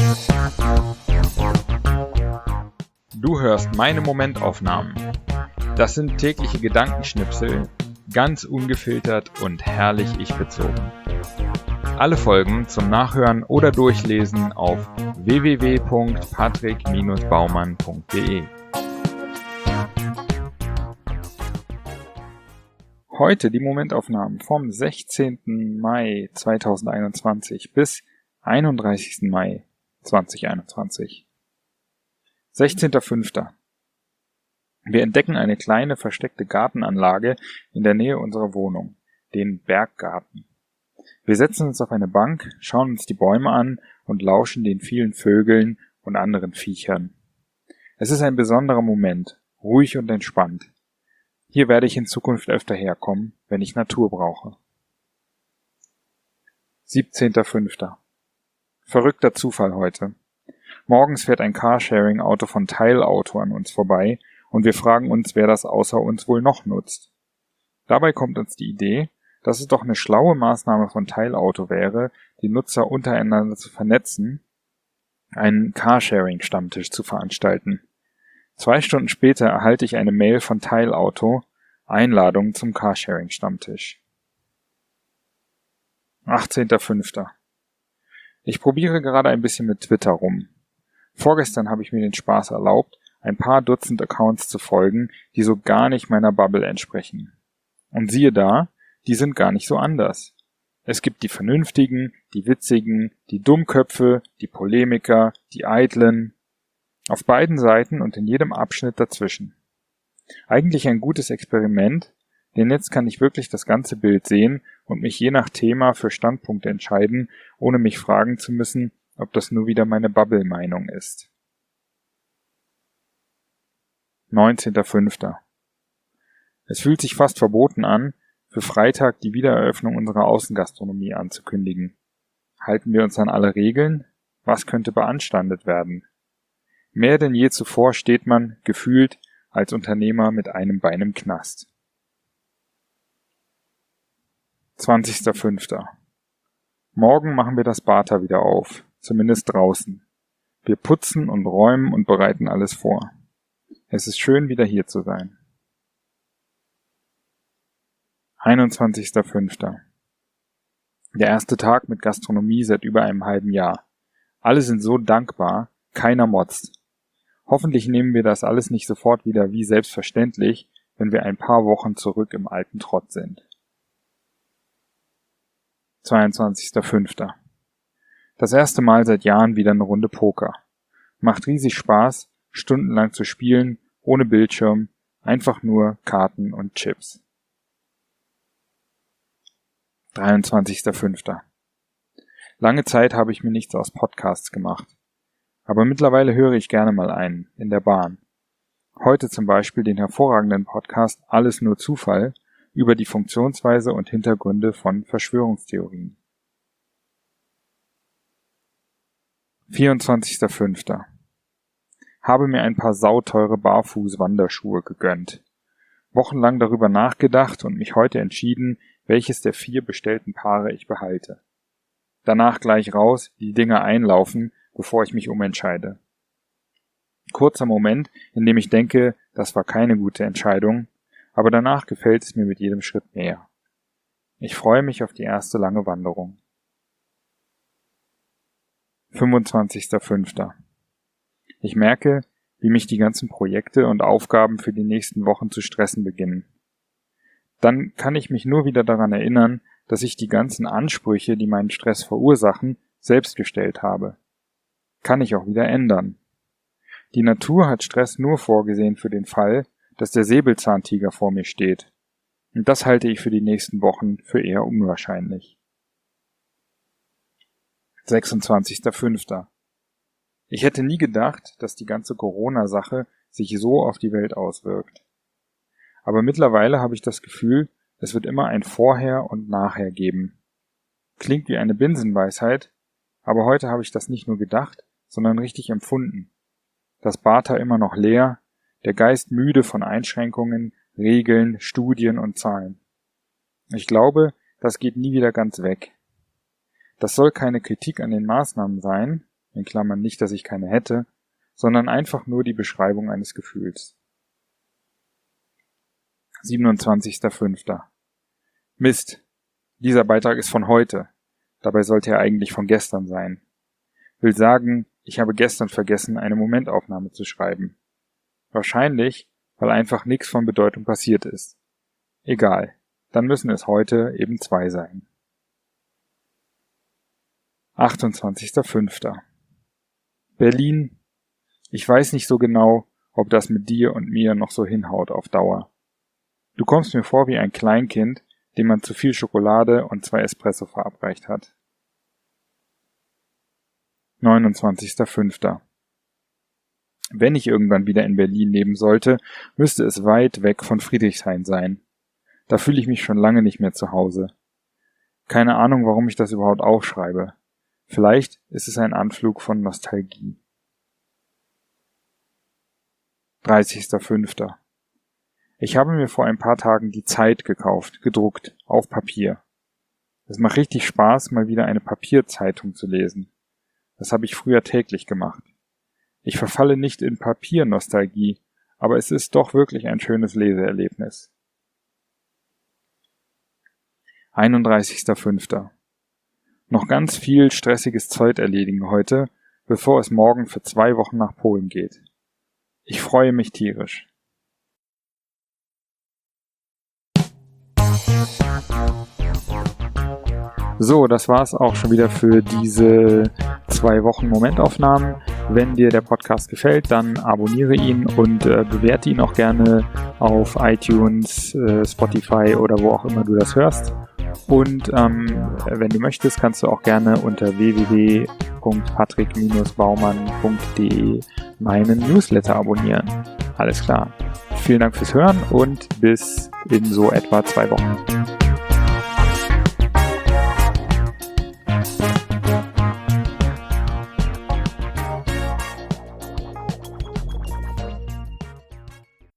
Du hörst meine Momentaufnahmen. Das sind tägliche Gedankenschnipsel, ganz ungefiltert und herrlich ich-bezogen. Alle Folgen zum Nachhören oder Durchlesen auf www.patrick-baumann.de. Heute die Momentaufnahmen vom 16. Mai 2021 bis 31. Mai 2021. 16.05. Wir entdecken eine kleine versteckte Gartenanlage in der Nähe unserer Wohnung, den Berggarten. Wir setzen uns auf eine Bank, schauen uns die Bäume an und lauschen den vielen Vögeln und anderen Viechern. Es ist ein besonderer Moment, ruhig und entspannt. Hier werde ich in Zukunft öfter herkommen, wenn ich Natur brauche. 17.05. Verrückter Zufall heute. Morgens fährt ein Carsharing-Auto von Teilauto an uns vorbei und wir fragen uns, wer das außer uns wohl noch nutzt. Dabei kommt uns die Idee, dass es doch eine schlaue Maßnahme von Teilauto wäre, die Nutzer untereinander zu vernetzen, einen Carsharing-Stammtisch zu veranstalten. 2 Stunden später erhalte ich eine Mail von Teilauto, Einladung zum Carsharing-Stammtisch. 18.05. Ich probiere gerade ein bisschen mit Twitter rum. Vorgestern habe ich mir den Spaß erlaubt, ein paar Dutzend Accounts zu folgen, die so gar nicht meiner Bubble entsprechen. Und siehe da, die sind gar nicht so anders. Es gibt die Vernünftigen, die Witzigen, die Dummköpfe, die Polemiker, die Eitlen. Auf beiden Seiten und in jedem Abschnitt dazwischen. Eigentlich ein gutes Experiment, denn jetzt kann ich wirklich das ganze Bild sehen und mich je nach Thema für Standpunkte entscheiden, ohne mich fragen zu müssen, ob das nur wieder meine Bubble-Meinung ist. 19.05. Es fühlt sich fast verboten an, für Freitag die Wiedereröffnung unserer Außengastronomie anzukündigen. Halten wir uns an alle Regeln? Was könnte beanstandet werden? Mehr denn je zuvor steht man, gefühlt, als Unternehmer mit einem Bein im Knast. 20.05. Morgen machen wir das Bata wieder auf, zumindest draußen. Wir putzen und räumen und bereiten alles vor. Es ist schön, wieder hier zu sein. 21.05. Der erste Tag mit Gastronomie seit über einem halben Jahr. Alle sind so dankbar, keiner motzt. Hoffentlich nehmen wir das alles nicht sofort wieder wie selbstverständlich, wenn wir ein paar Wochen zurück im alten Trott sind. 22.05. Das erste Mal seit Jahren wieder eine Runde Poker. Macht riesig Spaß, stundenlang zu spielen, ohne Bildschirm, einfach nur Karten und Chips. 23.05. Lange Zeit habe ich mir nichts aus Podcasts gemacht. Aber mittlerweile höre ich gerne mal einen, in der Bahn. Heute zum Beispiel den hervorragenden Podcast Alles nur Zufall über die Funktionsweise und Hintergründe von Verschwörungstheorien. 24.05. Habe mir ein paar sauteure Barfuß-Wanderschuhe gegönnt. Wochenlang darüber nachgedacht und mich heute entschieden, welches der 4 bestellten Paare ich behalte. Danach gleich raus, die Dinger einlaufen, bevor ich mich umentscheide. Kurzer Moment, in dem ich denke, das war keine gute Entscheidung, aber danach gefällt es mir mit jedem Schritt mehr. Ich freue mich auf die erste lange Wanderung. 25.05. Ich merke, wie mich die ganzen Projekte und Aufgaben für die nächsten Wochen zu stressen beginnen. Dann kann ich mich nur wieder daran erinnern, dass ich die ganzen Ansprüche, die meinen Stress verursachen, selbst gestellt habe. Kann ich auch wieder ändern. Die Natur hat Stress nur vorgesehen für den Fall, dass der Säbelzahntiger vor mir steht. Und das halte ich für die nächsten Wochen für eher unwahrscheinlich. 26.05. Ich hätte nie gedacht, dass die ganze Corona-Sache sich so auf die Welt auswirkt. Aber mittlerweile habe ich das Gefühl, es wird immer ein Vorher und Nachher geben. Klingt wie eine Binsenweisheit, aber heute habe ich das nicht nur gedacht, sondern richtig empfunden. Das Bata immer noch leer, der Geist müde von Einschränkungen, Regeln, Studien und Zahlen. Ich glaube, das geht nie wieder ganz weg. Das soll keine Kritik an den Maßnahmen sein, in Klammern nicht, dass ich keine hätte, sondern einfach nur die Beschreibung eines Gefühls. 27.05. Mist, dieser Beitrag ist von heute, dabei sollte er eigentlich von gestern sein. Will sagen, ich habe gestern vergessen, eine Momentaufnahme zu schreiben. Wahrscheinlich, weil einfach nichts von Bedeutung passiert ist. Egal, dann müssen es heute eben 2 sein. 28.05. Berlin. Ich weiß nicht so genau, ob das mit dir und mir noch so hinhaut auf Dauer. Du kommst mir vor wie ein Kleinkind, dem man zu viel Schokolade und 2 Espresso verabreicht hat. 29.05. Wenn ich irgendwann wieder in Berlin leben sollte, müsste es weit weg von Friedrichshain sein. Da fühle ich mich schon lange nicht mehr zu Hause. Keine Ahnung, warum ich das überhaupt aufschreibe. Vielleicht ist es ein Anflug von Nostalgie. 30.05. Ich habe mir vor ein paar Tagen die Zeit gekauft, gedruckt, auf Papier. Es macht richtig Spaß, mal wieder eine Papierzeitung zu lesen. Das habe ich früher täglich gemacht. Ich verfalle nicht in Papiernostalgie, aber es ist doch wirklich ein schönes Leseerlebnis. 31.05. Noch ganz viel stressiges Zeug erledigen heute, bevor es morgen für 2 Wochen nach Polen geht. Ich freue mich tierisch. So, das war's auch schon wieder für diese 2 Wochen Momentaufnahmen. Wenn dir der Podcast gefällt, dann abonniere ihn und bewerte ihn auch gerne auf iTunes, Spotify oder wo auch immer du das hörst. Und wenn du möchtest, kannst du auch gerne unter www.patrick-baumann.de meinen Newsletter abonnieren. Alles klar. Vielen Dank fürs Hören und bis in so etwa 2 Wochen.